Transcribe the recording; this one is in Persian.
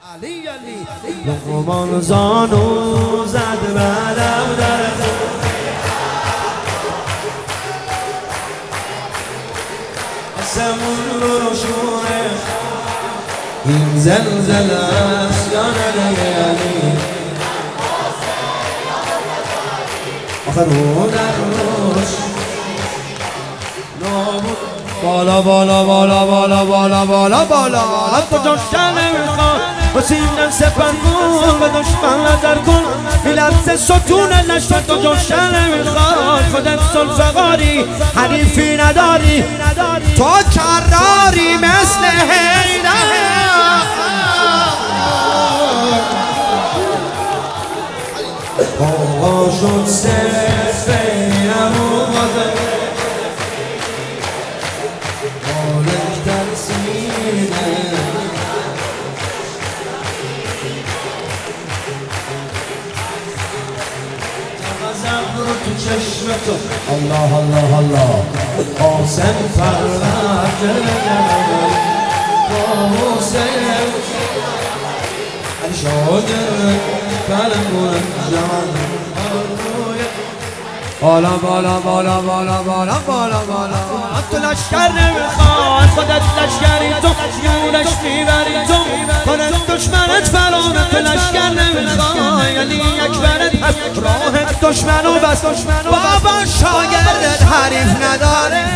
لقمان زانو زد بعدم در آسمون رو شوره این زلزله است یا ندیانی آخر رو در روش بالا بالا بالا بالا بالا بالا بالا تو دشتن نمیخواد و سینه سپر کن و دشمن نظر کن میلت ستون نشتر تو دشتن نمیخواد خودت سلفقاری حریفی نداری تو کراری مثل حیدر آقا شد صرف بینم و مادر مالک در سینه غضب رو تو چشم تو الله الله الله قاسم فرمد با حسین علی شاگر کلمون جوان بالا بالا بالا بالا بالا بالا بالا تو لشکر نمیخواد خودت لشکری تو یونش میبری تو خودت دشمنت فرانه تو لشکر نمیخواد یعنی اکبرت هست راهت دشمنو بس بابا شاگردت حریف نداره